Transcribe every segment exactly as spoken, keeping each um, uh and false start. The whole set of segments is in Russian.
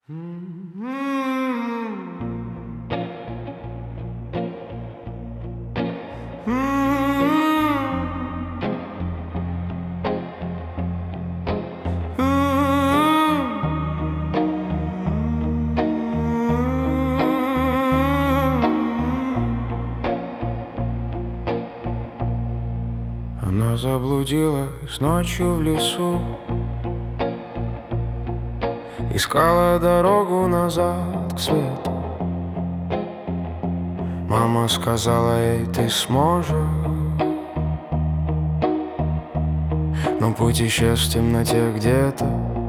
Она заблудилась ночью в лесу, искала дорогу назад к свету. Мама сказала ей: ты сможешь. Но путь исчез в темноте где-то,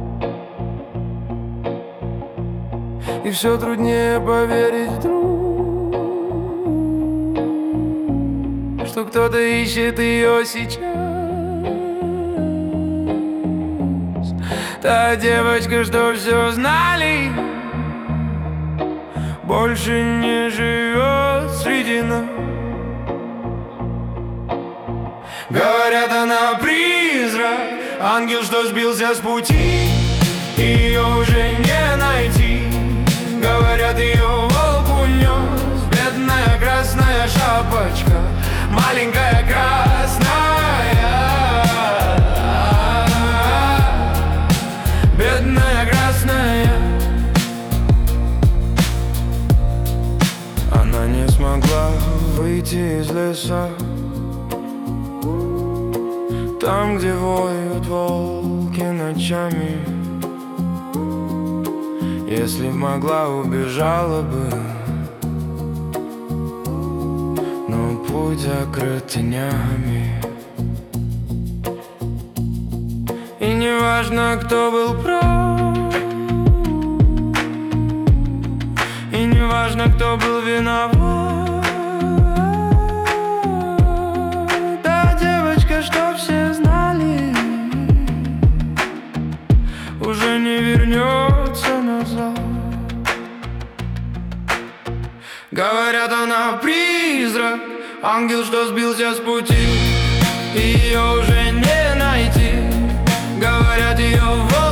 и все труднее поверить вдруг, что кто-то ищет ее сейчас. Та девочка, что все знали, больше не живет среди нас. Говорят, она призрак, ангел, что сбился с пути, ее уже не найти. Говорят, ее волк унес, бедная красная шапочка, маленькая красная, бедная красная. Она не смогла выйти из леса, там, где воют волки ночами. Если б могла, убежала бы, но путь закрыт тенями. И не важно, кто был прав, и не важно, кто был виноват. Та девочка, что все знали, уже не вернется назад. Говорят, она призрак, ангел, что сбился с пути, ее уже не найти. Говорят, ее волк